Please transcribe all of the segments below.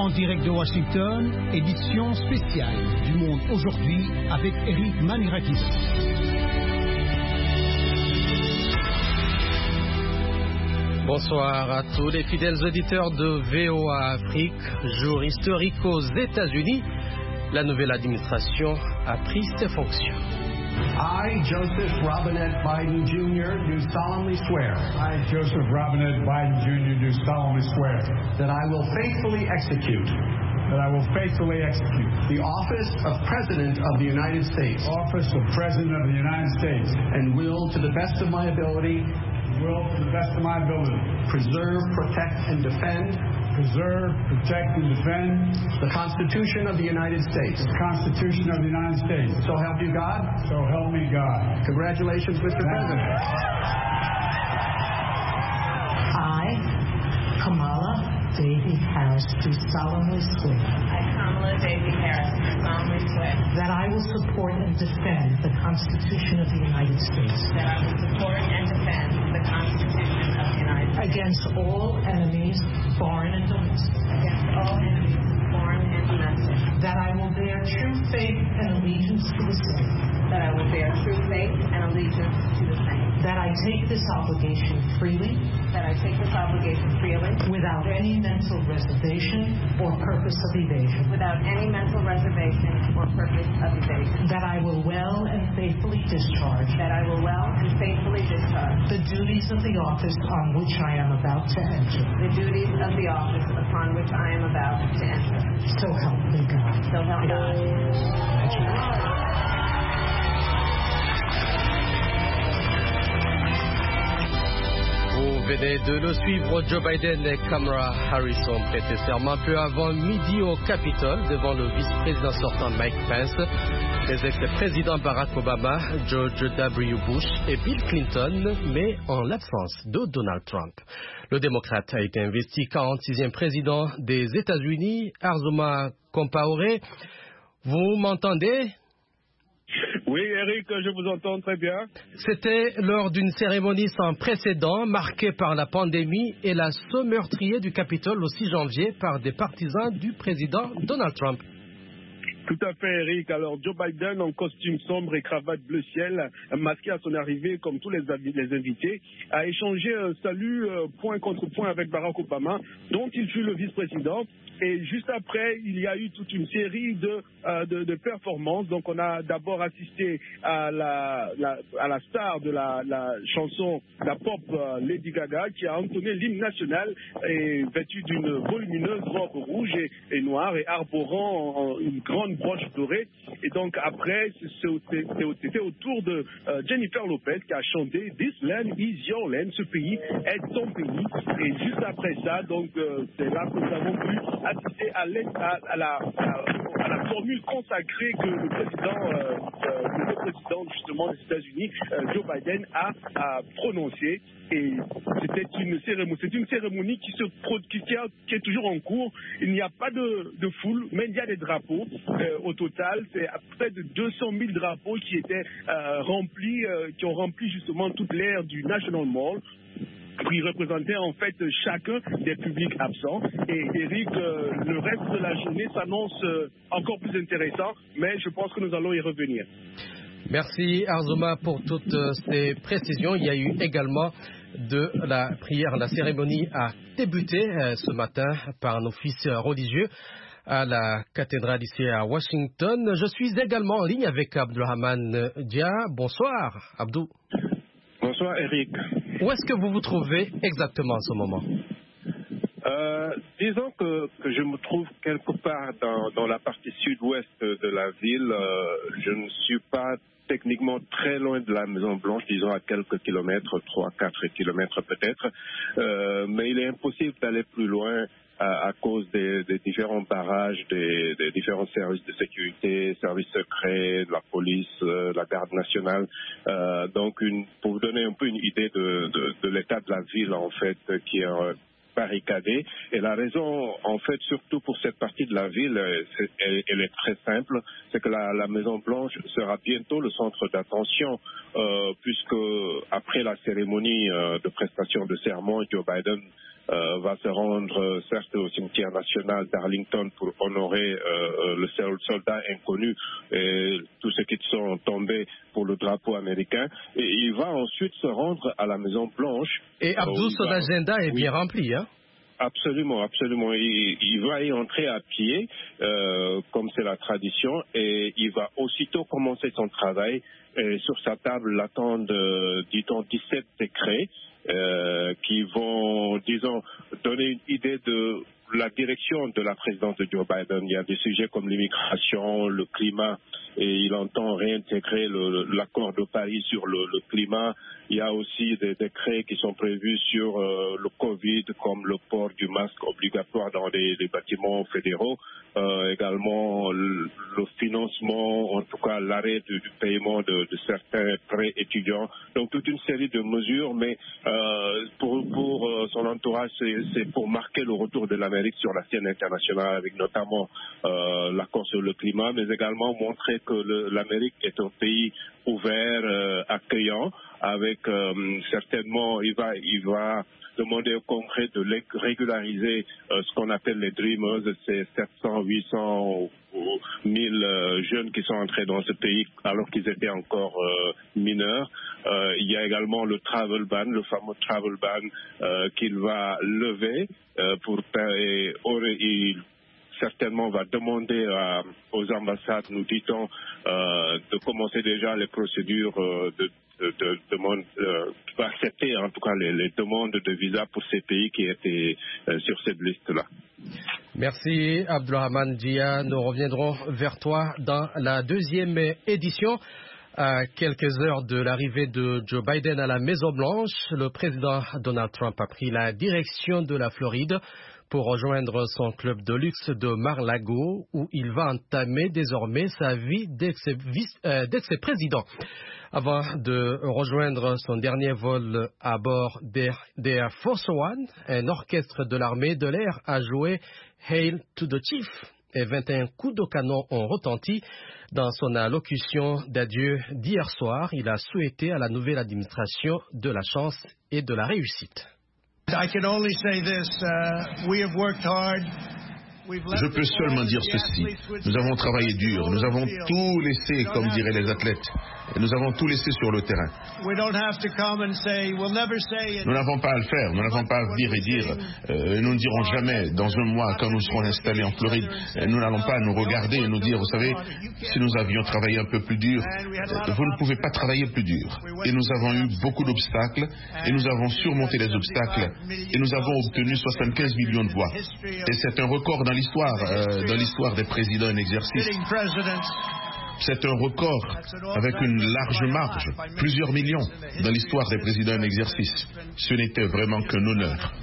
En direct de Washington, édition spéciale du Monde aujourd'hui avec Eric Manirakis. Bonsoir à tous les fidèles auditeurs de VOA Afrique. Jour historique aux États-Unis. La nouvelle administration a pris ses fonctions. I, Joseph Robinette Biden Jr., do solemnly swear. I, Joseph Robinette Biden Jr., do solemnly swear. That I will faithfully execute. That I will faithfully execute. The office of President of the United States. Office of President of the United States. And will, to the best of my ability. Will, to the best of my ability. Preserve, protect, and defend. Preserve, protect, and defend. The Constitution of the United States. The Constitution of the United States. So help you God. So help me God. Congratulations, Mr. President. I, Kamala Davy Harris, do solemnly swear. I, Kamala Davy Harris, do solemnly swear. That I will support and defend the Constitution of the United States. That I will support and defend the Constitution of the United States. Against all enemies, foreign and domestic. Against all enemies, foreign and domestic. That I will bear true faith and allegiance to the same. That I will bear true faith and allegiance to the same. That I take this obligation freely. That I take this obligation freely. Without any mental reservation or purpose of evasion. Without any mental reservation or purpose of evasion. That I will well and faithfully discharge. That I will well and faithfully discharge. The duties of the office on which I am about to enter. The duties of the office upon which I am about to enter. So help me God. So help God. Vous venez de le suivre, Joe Biden et Kamala Harris ont prêté serment peu avant midi au Capitole devant le vice-président sortant Mike Pence, les ex-présidents Barack Obama, George W. Bush et Bill Clinton, mais en l'absence de Donald Trump. Le démocrate a été investi 46e président des États-Unis. Arzuma Compaoré, vous m'entendez? Oui, Eric, je vous entends très bien. C'était lors d'une cérémonie sans précédent marquée par la pandémie et l'assaut meurtrier du Capitole le 6 janvier par des partisans du président Donald Trump. Tout à fait, Eric. Alors, Joe Biden, en costume sombre et cravate bleu ciel, masqué à son arrivée, comme tous les invités, a échangé un salut point contre point avec Barack Obama, dont il fut le vice-président. Et juste après, il y a eu toute une série de performances. Donc, on a d'abord assisté à la star de la chanson, la pop Lady Gaga, qui a entonné l'hymne national et vêtue d'une volumineuse robe rouge et noire et arborant une grande broche dorée. Et donc, après, c'était au tour de Jennifer Lopez qui a chanté « This land is your land », ce pays est ton pays. Et juste après ça, donc, c'est là que nous avons pu assister à la formule consacrée que le président justement des États-Unis, Joe Biden, a prononcée. Et c'est une cérémonie qui est toujours en cours. Il n'y a pas de foule, mais il y a des drapeaux. Au total, c'est à près de 200 000 drapeaux qui étaient qui ont rempli justement toute l'aire du National Mall, qui représentait en fait chacun des publics absents. Et Eric, le reste de la journée s'annonce encore plus intéressant, mais je pense que nous allons y revenir. Merci Arzuma pour toutes ces précisions. Il y a eu également de la prière. La cérémonie a débuté ce matin par un office religieux à la cathédrale ici à Washington. Je suis également en ligne avec Abdulrahman Dia. Bonsoir Abdou. Bonsoir Eric. Où est-ce que vous vous trouvez exactement en ce moment? Disons que je me trouve quelque part dans la partie sud-ouest de la ville. Je ne suis pas techniquement très loin de la Maison Blanche, disons à quelques kilomètres, 3-4 kilomètres peut-être, mais il est impossible d'aller plus loin à cause des différents barrages, des différents services de sécurité, services secrets, de la police, la garde nationale. Donc, pour vous donner un peu une idée de l'état de la ville, en fait, qui est barricadée. Et la raison, en fait, surtout pour cette partie de la ville, elle est très simple, c'est que la Maison-Blanche sera bientôt le centre d'attention, puisque après la cérémonie de prestation de serment, Joe Biden va se rendre certes au cimetière national d'Arlington pour honorer le soldat inconnu et tous ceux qui sont tombés pour le drapeau américain. Et il va ensuite se rendre à la Maison-Blanche. Et Abdou, son agenda est bien rempli, hein? Absolument, absolument. Il va y entrer à pied, comme c'est la tradition, et il va aussitôt commencer son travail. Et sur sa table l'attendent, dit-on, 17 décrets qui vont, disons, donner une idée de la direction de la présidence de Joe Biden. Il y a des sujets comme l'immigration, le climat, et il entend réintégrer l'accord de Paris sur le climat. Il y a aussi des décrets qui sont prévus sur le Covid, comme le port du masque obligatoire dans les bâtiments fédéraux. Également le financement, en tout cas l'arrêt du paiement de certains prêts étudiants. Donc toute une série de mesures, mais pour son entourage, c'est pour marquer le retour de l'Amérique sur la scène internationale, avec notamment l'accord sur le climat, mais également montrer que l'Amérique est un pays ouvert, accueillant, avec certainement, il va demander au Congrès de régulariser ce qu'on appelle les Dreamers, ces 700, 800 ou 1000 jeunes qui sont entrés dans ce pays alors qu'ils étaient encore mineurs. Il y a également le travel ban, le fameux travel ban qu'il va lever il certainement va demander aux ambassades, nous dit-on, de commencer déjà les procédures de demande, va accepter en tout cas les demandes de visa pour ces pays qui étaient sur cette liste-là. Merci Abdourahmane Dia. Nous reviendrons vers toi dans la deuxième édition. À quelques heures de l'arrivée de Joe Biden à la Maison-Blanche, le président Donald Trump a pris la direction de la Floride pour rejoindre son club de luxe de Mar-a-Lago, où il va entamer désormais sa vie d'ex-président. Avant de rejoindre son dernier vol à bord d'Air Force One, un orchestre de l'armée de l'air a joué Hail to the Chief et 21 coups de canon ont retenti. Dans son allocution d'adieu d'hier soir, il a souhaité à la nouvelle administration de la chance et de la réussite. I can only say this, we have worked hard. Je peux seulement dire ceci. Nous avons travaillé dur. Nous avons tout laissé, comme diraient les athlètes. Et nous avons tout laissé sur le terrain. Nous n'avons pas à le faire. Nous n'avons pas à venir et dire nous ne dirons jamais, dans un mois, quand nous serons installés en Floride, nous n'allons pas nous regarder et nous dire, vous savez, si nous avions travaillé un peu plus dur, vous ne pouvez pas travailler plus dur. Et nous avons eu beaucoup d'obstacles, et nous avons surmonté les obstacles, et nous avons obtenu 75 millions de voix. Et c'est un record dans l'histoire des présidents en exercice. C'est un record avec une large marge, plusieurs millions dans l'histoire des présidents en exercice. Ce n'était vraiment qu'un honneur.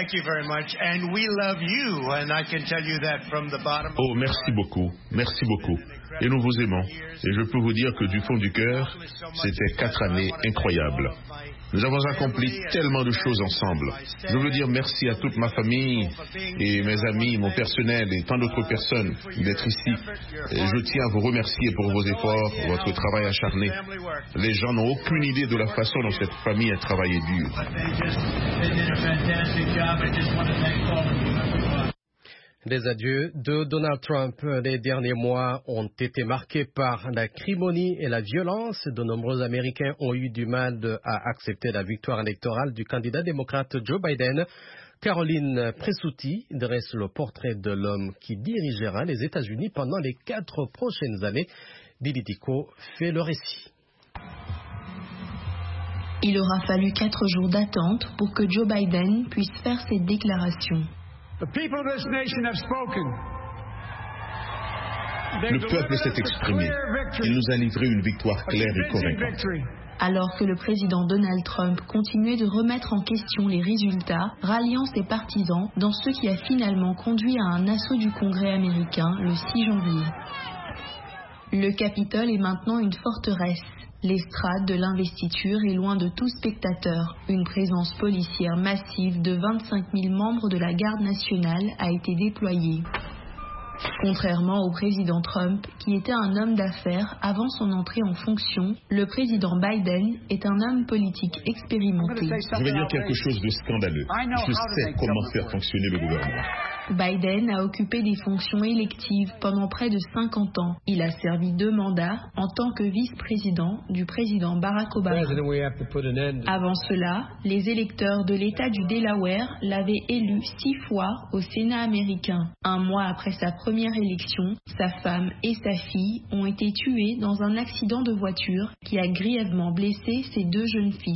Oh, merci beaucoup, merci beaucoup. Et nous vous aimons. Et je peux vous dire que du fond du cœur, c'était 4 années incroyables. Nous avons accompli tellement de choses ensemble. Je veux dire merci à toute ma famille et mes amis, mon personnel et tant d'autres personnes d'être ici. Et je tiens à vous remercier pour vos efforts, votre travail acharné. Les gens n'ont aucune idée de la façon dont cette famille a travaillé dur. Les adieux de Donald Trump les derniers mois ont été marqués par l'acrimonie et la violence. De nombreux Américains ont eu du mal à accepter la victoire électorale du candidat démocrate Joe Biden. Caroline Presutti dresse le portrait de l'homme qui dirigera les États-Unis pendant les 4 prochaines années. Didi Tico fait le récit. Il aura fallu 4 jours d'attente pour que Joe Biden puisse faire ses déclarations. Le peuple s'est exprimé. Il nous a livré une victoire claire et convaincante. Alors que le président Donald Trump continuait de remettre en question les résultats, ralliant ses partisans dans ce qui a finalement conduit à un assaut du Congrès américain le 6 janvier. Le Capitole est maintenant une forteresse. L'estrade de l'investiture est loin de tout spectateur. Une présence policière massive de 25 000 membres de la Garde nationale a été déployée. Contrairement au président Trump, qui était un homme d'affaires avant son entrée en fonction, le président Biden est un homme politique expérimenté. Je vais dire quelque chose de scandaleux. Je sais comment faire fonctionner le gouvernement. Biden a occupé des fonctions électives pendant près de 50 ans. Il a servi 2 mandats en tant que vice-président du président Barack Obama. Avant cela, les électeurs de l'État du Delaware l'avaient élu 6 fois au Sénat américain. 1 mois après sa première élection, sa femme et sa fille ont été tuées dans un accident de voiture qui a grièvement blessé ses 2 jeunes fils.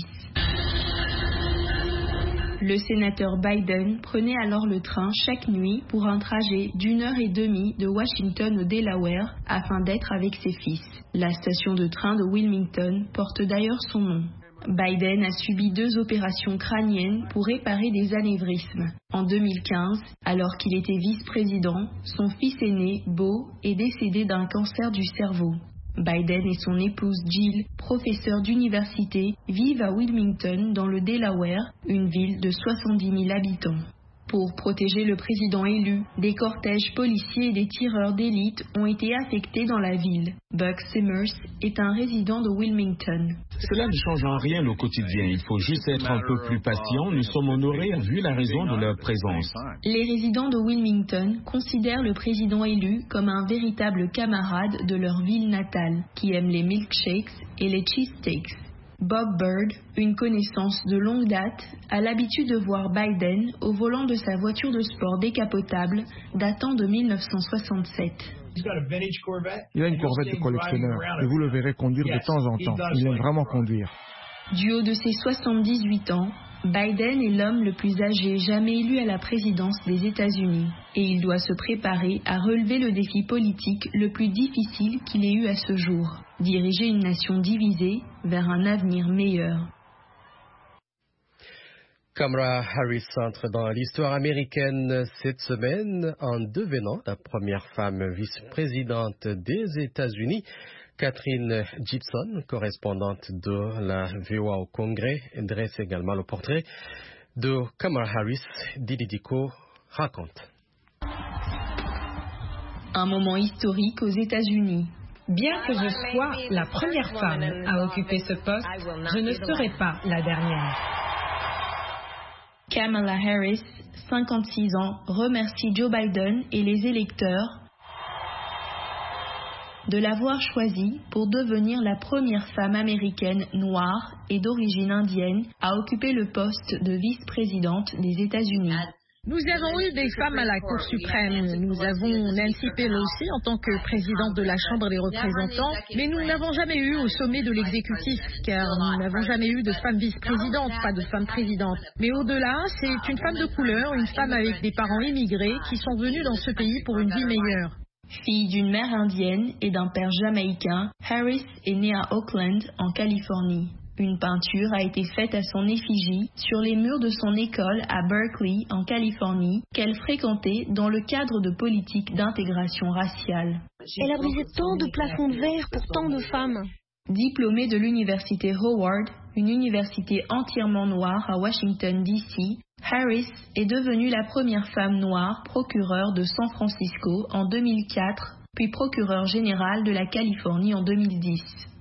Le sénateur Biden prenait alors le train chaque nuit pour un trajet d'1h30 de Washington au Delaware afin d'être avec ses fils. La station de train de Wilmington porte d'ailleurs son nom. Biden a subi 2 opérations crâniennes pour réparer des anévrismes. En 2015, alors qu'il était vice-président, son fils aîné, Beau, est décédé d'un cancer du cerveau. Biden et son épouse Jill, professeurs d'université, vivent à Wilmington, dans le Delaware, une ville de 70 000 habitants. Pour protéger le président élu, des cortèges policiers et des tireurs d'élite ont été affectés dans la ville. Buck Simmers est un résident de Wilmington. Cela ne change en rien au quotidien. Il faut juste être un peu plus patient. Nous sommes honorés vu la raison de leur présence. Les résidents de Wilmington considèrent le président élu comme un véritable camarade de leur ville natale, qui aime les milkshakes et les cheesesteaks. Bob Bird, une connaissance de longue date, a l'habitude de voir Biden au volant de sa voiture de sport décapotable datant de 1967. Il a une Corvette de collectionneur et vous le verrez conduire de temps en temps. Il aime vraiment conduire. Du haut de ses 78 ans, Biden est l'homme le plus âgé jamais élu à la présidence des États-Unis et il doit se préparer à relever le défi politique le plus difficile qu'il ait eu à ce jour, diriger une nation divisée vers un avenir meilleur. Kamala Harris entre dans l'histoire américaine cette semaine en devenant la première femme vice-présidente des États-Unis. Catherine Gibson, correspondante de la VOA au Congrès, dresse également le portrait de Kamala Harris. Didi Diko raconte. Un moment historique aux États-Unis. Bien que je sois la première femme à occuper ce poste, je ne serai pas la dernière. Kamala Harris, 56 ans, remercie Joe Biden et les électeurs de l'avoir choisie pour devenir la première femme américaine noire et d'origine indienne à occuper le poste de vice-présidente des États-Unis. Nous avons eu des femmes à la Cour suprême. Nous avons Nancy Pelosi en tant que présidente de la Chambre des représentants, mais nous n'avons jamais eu au sommet de l'exécutif, car nous n'avons jamais eu de femme vice-présidente, pas de femme présidente. Mais au-delà, c'est une femme de couleur, une femme avec des parents immigrés qui sont venus dans ce pays pour une vie meilleure. Fille d'une mère indienne et d'un père jamaïcain, Harris est née à Oakland, en Californie. Une peinture a été faite à son effigie sur les murs de son école à Berkeley, en Californie, qu'elle fréquentait dans le cadre de politiques d'intégration raciale. Elle a brisé tant de plafonds de verre pour tant de femmes. Diplômée de l'université Howard, une université entièrement noire à Washington, D.C., Harris est devenue la première femme noire procureure de San Francisco en 2004, puis procureure générale de la Californie en 2010.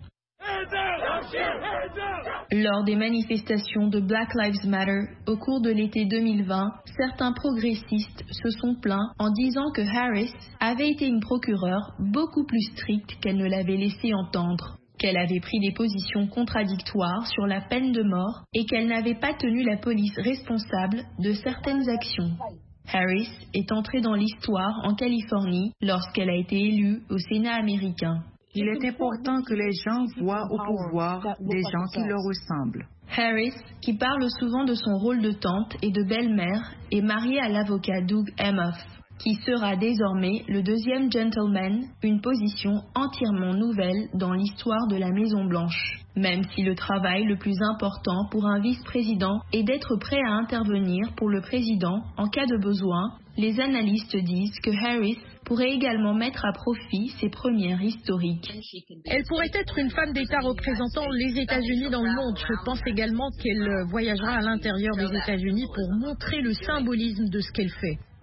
Lors des manifestations de Black Lives Matter au cours de l'été 2020, certains progressistes se sont plaints en disant que Harris avait été une procureure beaucoup plus stricte qu'elle ne l'avait laissé entendre, qu'elle avait pris des positions contradictoires sur la peine de mort et qu'elle n'avait pas tenu la police responsable de certaines actions. Harris est entrée dans l'histoire en Californie lorsqu'elle a été élue au Sénat américain. Il est important que les gens voient au pouvoir des gens qui leur ressemblent. Harris, qui parle souvent de son rôle de tante et de belle-mère, est mariée à l'avocat Doug Emhoff, qui sera désormais le deuxième gentleman, une position entièrement nouvelle dans l'histoire de la Maison-Blanche. Même si le travail le plus important pour un vice-président est d'être prêt à intervenir pour le président en cas de besoin, les analystes disent que Harris pourrait également mettre à profit ses premières historiques. Elle pourrait être une femme d'État représentant les États-Unis dans le monde. Je pense également qu'elle voyagera à l'intérieur des États-Unis pour montrer le symbolisme de ce qu'elle fait.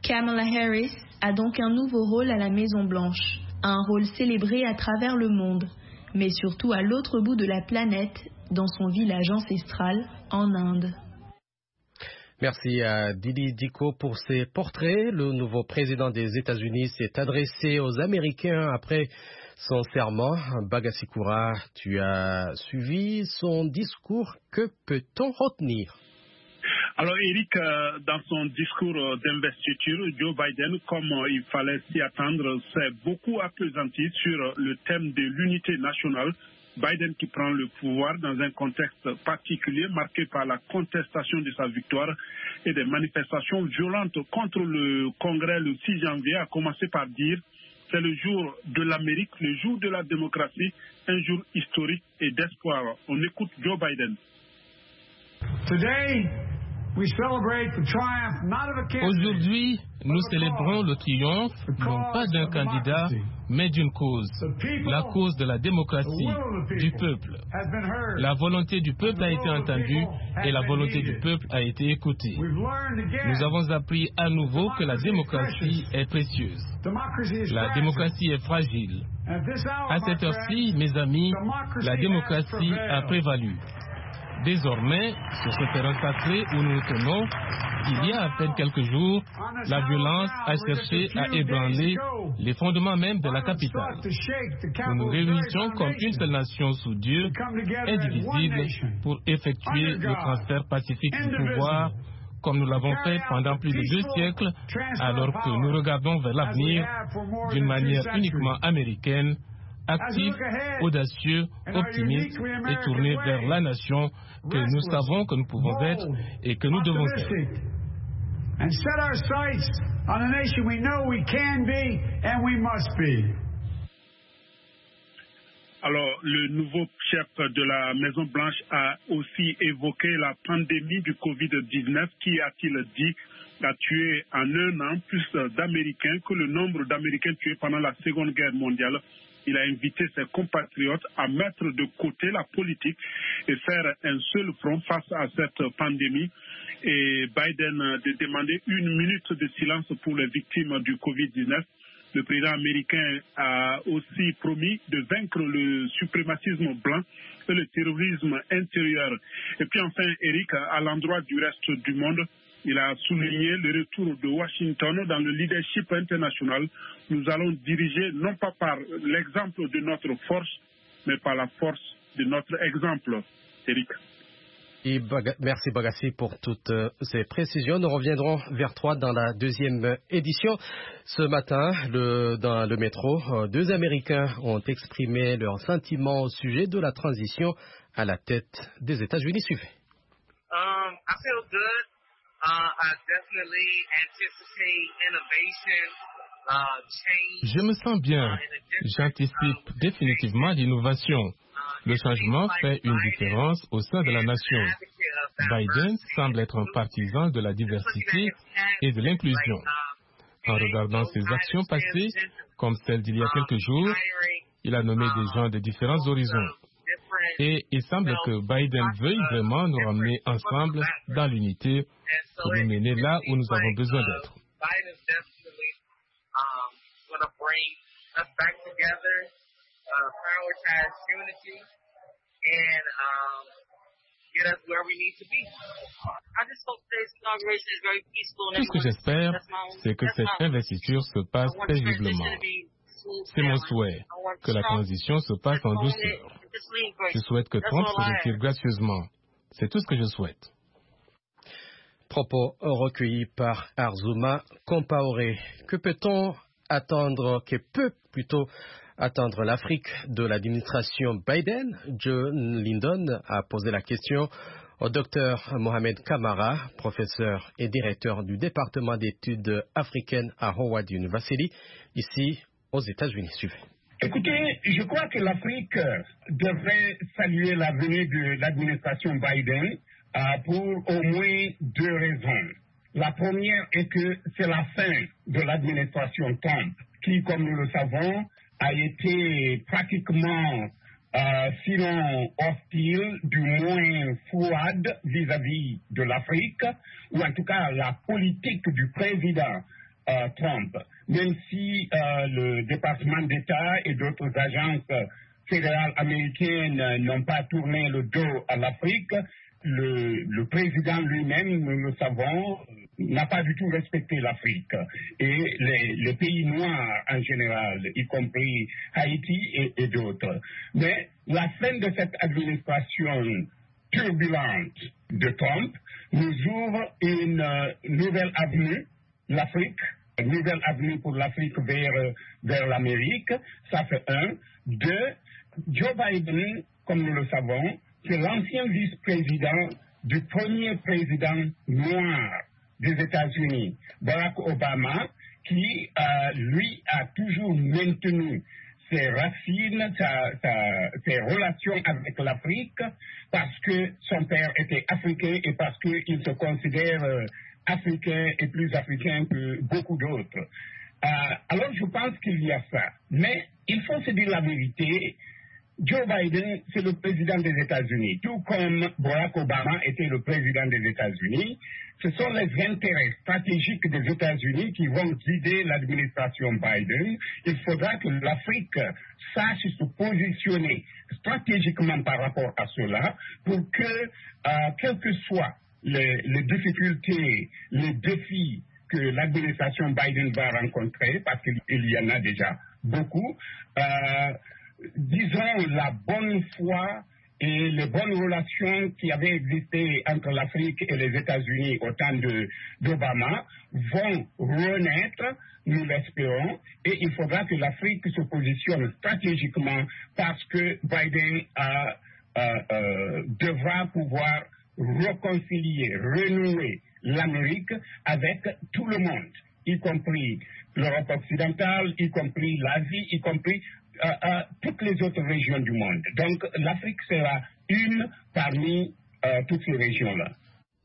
Kamala Harris a donc un nouveau rôle à la Maison-Blanche, un rôle célébré à travers le monde, mais surtout à l'autre bout de la planète, dans son village ancestral en Inde. Merci à Didi Diko pour ces portraits. Le nouveau président des États-Unis s'est adressé aux Américains après son serment. Bagassi Koura, tu as suivi son discours. Que peut-on retenir? Alors Eric, dans son discours d'investiture, Joe Biden, comme il fallait s'y attendre, s'est beaucoup appesanti sur le thème de l'unité nationale. Biden qui prend le pouvoir dans un contexte particulier marqué par la contestation de sa victoire et des manifestations violentes contre le Congrès le 6 janvier, a commencé par dire « C'est le jour de l'Amérique, le jour de la démocratie, un jour historique et d'espoir ». On écoute Joe Biden. Aujourd'hui, nous célébrons le triomphe, non pas d'un candidat, mais d'une cause, la cause de la démocratie, du peuple. La volonté du peuple a été entendue et la volonté du peuple a été écoutée. Nous avons appris à nouveau que la démocratie est précieuse. La démocratie est fragile. À cette heure-ci, mes amis, la démocratie a prévalu. Désormais, sur ce terrain sacré où nous nous tenons, il y a à peine quelques jours, la violence a cherché à ébranler les fondements même de la capitale. Nous nous réunissons comme une seule nation sous Dieu, indivisible, pour effectuer le transfert pacifique du pouvoir, comme nous l'avons fait pendant plus de 2 siècles, alors que nous regardons vers l'avenir d'une manière uniquement américaine, actif, audacieux, optimiste et tourné vers la nation que nous savons que nous pouvons être et que nous devons être. Alors, le nouveau chef de la Maison-Blanche a aussi évoqué la pandémie du Covid-19 qui, a-t-il dit, a tué en un an plus d'Américains que le nombre d'Américains tués pendant la Seconde Guerre mondiale. Il a invité ses compatriotes à mettre de côté la politique et faire un seul front face à cette pandémie. Et Biden de demander 1 minute de silence pour les victimes du Covid-19. Le président américain a aussi promis de vaincre le suprémacisme blanc et le terrorisme intérieur. Et puis enfin, Eric, à l'endroit du reste du monde, il a souligné le retour de Washington dans le leadership international. Nous allons diriger non pas par l'exemple de notre force, mais par la force de notre exemple. Eric. Merci Bagassi pour toutes ces précisions. Nous reviendrons vers toi dans la deuxième édition. Ce matin, dans le métro, 2 Américains ont exprimé leurs sentiments au sujet de la transition à la tête des États-Unis. Suivez. I feel good. I definitely anticipate innovation, change. Je me sens bien. J'anticipe définitivement l'innovation. Le changement fait une différence au sein de la nation. Biden semble être un partisan de la diversité et de l'inclusion. En regardant ses actions passées, comme celle d'il y a quelques jours, il a nommé des gens de différents horizons. Et il semble que Biden veuille vraiment nous ramener ensemble dans l'unité pour nous mener là où nous avons besoin d'être. Tout ce que j'espère, c'est que cette investiture se passe paisiblement. C'est mon souhait, que la transition se passe en douceur. Je souhaite que Trump se retire gracieusement. C'est tout ce que je souhaite. Propos recueillis par Arzuma Compaoré. Que peut-on attendre, que peut plutôt attendre l'Afrique de l'administration Biden? John Lyndon a posé la question au docteur Mohamed Kamara, professeur et directeur du département d'études africaines à Howard University, ici aux États-Unis. Suivez. Écoutez, je crois que l'Afrique devrait saluer la venue de l'administration Biden pour au moins 2 raisons. La première est que c'est la fin de l'administration Trump, qui, comme nous le savons, a été pratiquement, sinon hostile, du moins froide vis-à-vis de l'Afrique, ou en tout cas la politique du président Trump. Même si le département d'État et d'autres agences fédérales américaines n'ont pas tourné le dos à l'Afrique, le président lui-même, nous le savons, n'a pas du tout respecté l'Afrique. Et les pays noirs en général, y compris Haïti et d'autres. Mais la fin de cette administration turbulente de Trump nous ouvre une nouvelle avenue, l'Afrique, une nouvelle avenue pour l'Afrique vers l'Amérique. Ça fait un. Deux, Joe Biden, comme nous le savons, c'est l'ancien vice-président du premier président noir des États-Unis, Barack Obama, qui, lui, a toujours maintenu ses racines, ses relations avec l'Afrique, parce que son père était africain et parce qu'il se considère africain et plus africain que beaucoup d'autres. Alors, je pense qu'il y a ça. Mais il faut se dire la vérité. Joe Biden, c'est le président des États-Unis. Tout comme Barack Obama était le président des États-Unis, ce sont les intérêts stratégiques des États-Unis qui vont guider l'administration Biden. Il faudra que l'Afrique sache se positionner stratégiquement par rapport à cela pour que, quelles que soient les difficultés, les défis que l'administration Biden va rencontrer, parce qu'il y en a déjà beaucoup, disons, la bonne foi et les bonnes relations qui avaient existé entre l'Afrique et les États-Unis au temps d'Obama vont renaître, nous l'espérons, et il faudra que l'Afrique se positionne stratégiquement parce que Biden devra pouvoir réconcilier, renouer l'Amérique avec tout le monde, y compris l'Europe occidentale, y compris l'Asie, y compris toutes les autres régions du monde. Donc l'Afrique sera une parmi toutes ces régions-là.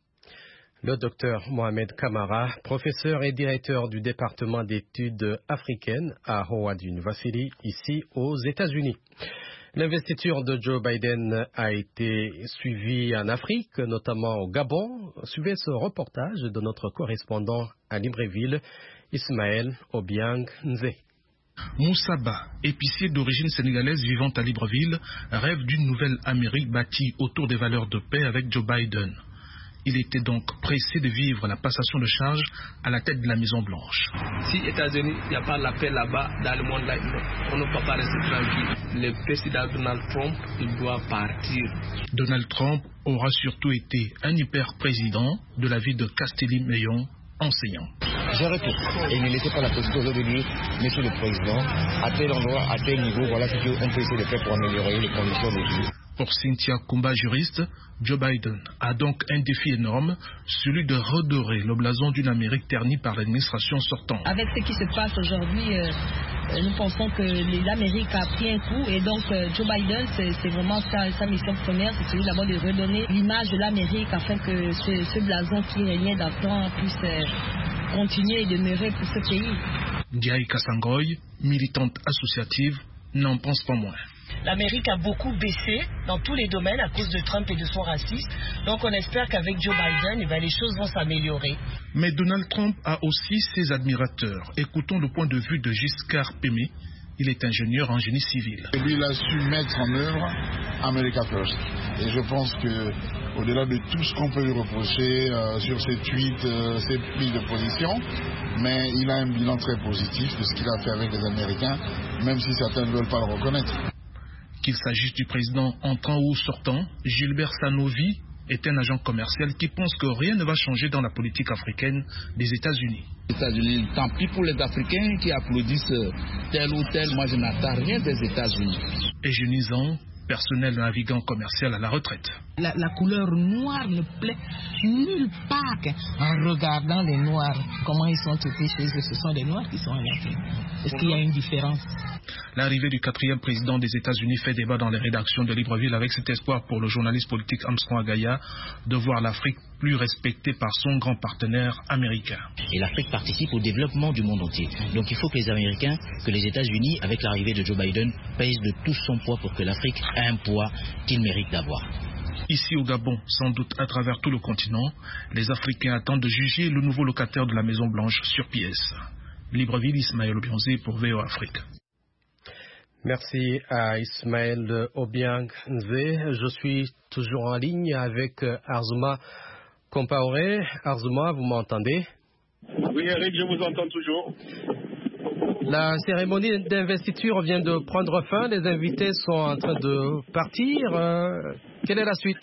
Le docteur Mohamed Camara, professeur et directeur du département d'études africaines à Howard University, ici aux États-Unis. L'investiture de Joe Biden a été suivie en Afrique, notamment au Gabon. Suivez ce reportage de notre correspondant à Libreville, Ismaël Obiang Nzé. Moussaba, épicier d'origine sénégalaise vivant à Libreville, rêve d'une nouvelle Amérique bâtie autour des valeurs de paix avec Joe Biden. Il était donc pressé de vivre la passation de charge à la tête de la Maison-Blanche. Si aux États-Unis, il n'y a pas la paix là-bas, dans le monde là, on ne peut pas rester tranquille. Le président Donald Trump, il doit partir. Donald Trump aura surtout été un hyper-président de la ville de Castelli-Meillon, enseignant. Je répète, et il ne laissait pas la possibilité de lui, monsieur le président, à tel endroit, à tel niveau, voilà ce qu'on peut essayer de faire pour améliorer les conditions de vie. Pour Cynthia Kumba, juriste, Joe Biden a donc un défi énorme, celui de redorer le blason d'une Amérique ternie par l'administration sortante. Avec ce qui se passe aujourd'hui, nous pensons que l'Amérique a pris un coup et donc Joe Biden, c'est vraiment sa mission première, c'est celui d'abord de redonner l'image de l'Amérique afin que ce blason qui régnait d'antan puisse continuer et demeurer pour ce pays. Ndiaye Kassangoy, militante associative, n'en pense pas moins. L'Amérique a beaucoup baissé dans tous les domaines à cause de Trump et de son racisme. Donc on espère qu'avec Joe Biden, les choses vont s'améliorer. Mais Donald Trump a aussi ses admirateurs. Écoutons le point de vue de Giscard Pémé. Il est ingénieur en génie civil. Et lui, il a su mettre en œuvre America First. Et je pense que, au-delà de tout ce qu'on peut lui reprocher sur ses tweets, ses prises de position, mais il a un bilan très positif de ce qu'il a fait avec les Américains, même si certains ne veulent pas le reconnaître. Qu'il s'agisse du président entrant ou sortant, Gilbert Sanovi est un agent commercial qui pense que rien ne va changer dans la politique africaine des États-Unis. Les États-Unis, tant pis pour les Africains qui applaudissent tel ou tel, moi je n'attends rien des États-Unis. Et Junizan, personnel navigant commercial à la retraite. La couleur noire ne plaît nulle part en regardant les Noirs. Comment ils sont traités chez eux, ce sont les Noirs qui sont en Afrique. Est-ce qu'il y a une différence? L'arrivée du 4e président des États-Unis fait débat dans les rédactions de Libreville avec cet espoir pour le journaliste politique Armstrong Agaya de voir l'Afrique plus respectée par son grand partenaire américain. Et l'Afrique participe au développement du monde entier. Donc il faut que les Américains, que les États-Unis, avec l'arrivée de Joe Biden, pèsent de tout son poids pour que l'Afrique ait un poids qu'il mérite d'avoir. Ici au Gabon, sans doute à travers tout le continent, les Africains attendent de juger le nouveau locataire de la Maison-Blanche sur pièce. Libreville, Ismaël Obianze pour VOA Afrique. Merci à Ismaël Obianze. Je suis toujours en ligne avec Arzouma Compaoré. Arzouma, vous m'entendez? Oui, Eric, je vous entends toujours. La cérémonie d'investiture vient de prendre fin. Les invités sont en train de partir. Quelle est la suite?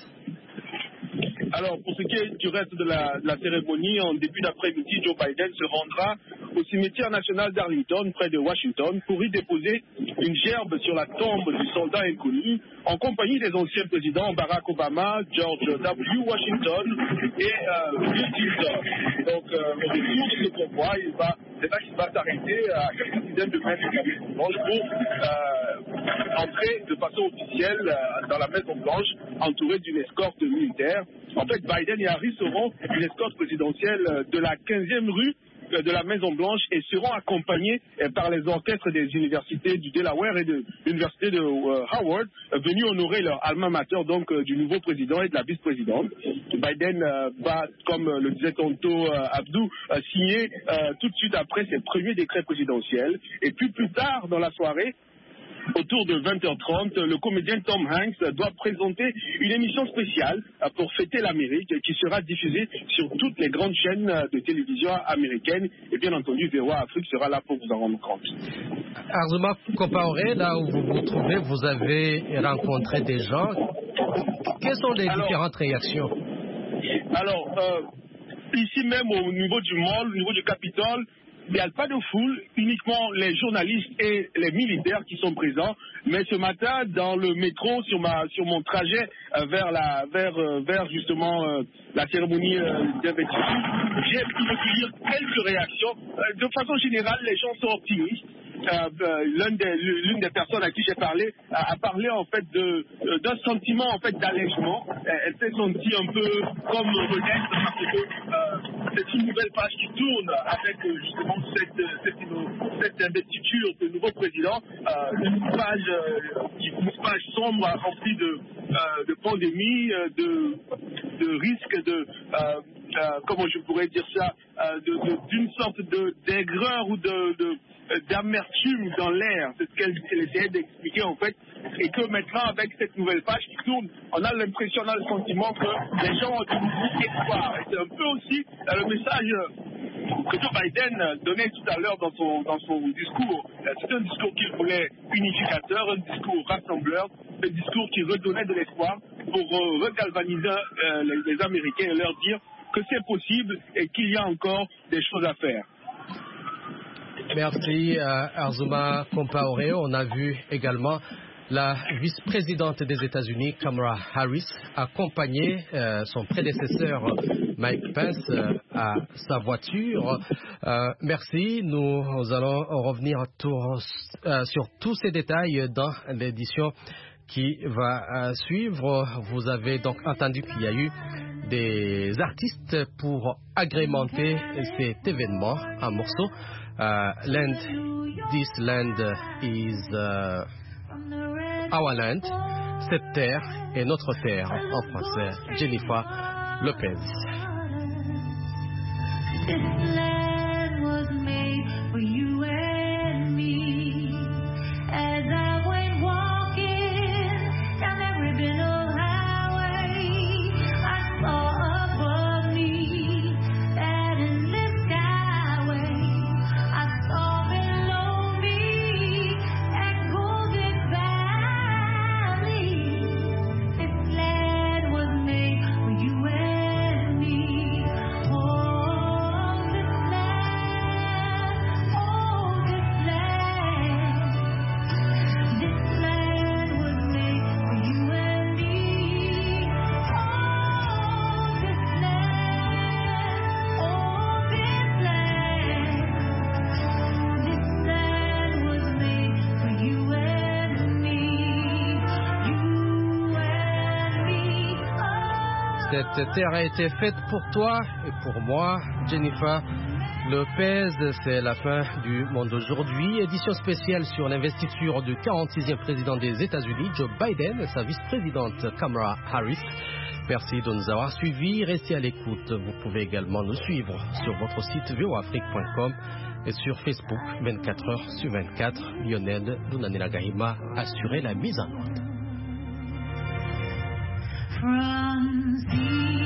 Alors, pour ce qui est du reste de la cérémonie, en début d'après-midi, Joe Biden se rendra au cimetière national d'Arlington, près de Washington, pour y déposer une gerbe sur la tombe du soldat inconnu, en compagnie des anciens présidents Barack Obama, George W. Washington et Bill Clinton. Donc, au retour de ce convoi, c'est là qu'il va s'arrêter à quelques dizaines de mètres de la Maison-Blanche pour entrer de façon officielle dans la Maison-Blanche, entouré d'une escorte militaire. En fait, Biden et Harris seront une escorte présidentielle de la 15e rue de la Maison-Blanche et seront accompagnés par les orchestres des universités du Delaware et de l'université de Howard, venus honorer leur alma mater, donc du nouveau président et de la vice-présidente. Biden va, comme le disait tantôt Abdou, signer tout de suite après ses premiers décrets présidentiels. Et puis plus tard dans la soirée, autour de 20h30, le comédien Tom Hanks doit présenter une émission spéciale pour fêter l'Amérique qui sera diffusée sur toutes les grandes chaînes de télévision américaines. Et bien entendu, VOA Afrique sera là pour vous en rendre compte. Arzouma Compaoré, là où vous vous trouvez, vous avez rencontré des gens. Quelles sont les différentes réactions? Alors, ici même au niveau du mall, au niveau du Capitole, il n'y a pas de foule, uniquement les journalistes et les militaires qui sont présents. Mais ce matin, dans le métro, sur mon trajet vers justement la cérémonie d'investiture, j'ai pu recueillir quelques réactions. De façon générale, les gens sont optimistes. L'une des personnes à qui j'ai parlé a parlé en fait d'un sentiment en fait d'allègement. Elle s'est sentie un peu comme renaître parce que c'est une nouvelle page qui tourne avec justement cette investiture de nouveau président, une page sombre remplie de pandémie, de risques, comment je pourrais dire ça, d'une sorte d'aigreur ou d'amertume dans l'air. C'est ce qu'elle essayait d'expliquer en fait. Et que maintenant, avec cette nouvelle page qui tourne, on a l'impression, on a le sentiment que les gens ont du nouveau espoir. Et c'est un peu aussi le message que Joe Biden donnait tout à l'heure dans son discours. C'est un discours qu'il voulait unificateur, un discours rassembleur, un discours qui redonnait de l'espoir pour regalvaniser les Américains et leur dire que c'est possible et qu'il y a encore des choses à faire. Merci Arzouma Compaoré. On a vu également la vice-présidente des États-Unis, Kamala Harris, accompagner son prédécesseur Mike Pence à sa voiture. Merci. Nous allons revenir sur tous ces détails dans l'édition qui va suivre. Vous avez donc entendu qu'il y a eu des artistes pour agrémenter cet événement en morceaux. This land is our land. Cette terre est notre terre, en français. Jennifer Lopez. This land was made for you and me. As I went walking down that ribbon of highway, I saw above me that endless skyway. I saw below me that golden valley. This land was made for you and me. Oh, this land, oh, this land. This land was made for you and me. Oh, this land, oh, this land. This land was made for you and me. You and me. Oh. Cette terre a été faite pour toi et pour moi, Jennifer Lopez. C'est la fin du Monde aujourd'hui. Édition spéciale sur l'investiture du 46e président des États-Unis, Joe Biden, et sa vice-présidente Kamala Harris. Merci de nous avoir suivis. Restez à l'écoute. Vous pouvez également nous suivre sur votre site voafrique.com et sur Facebook 24 heures sur 24. Lionel Dunanela Gahima assurait la mise en onde.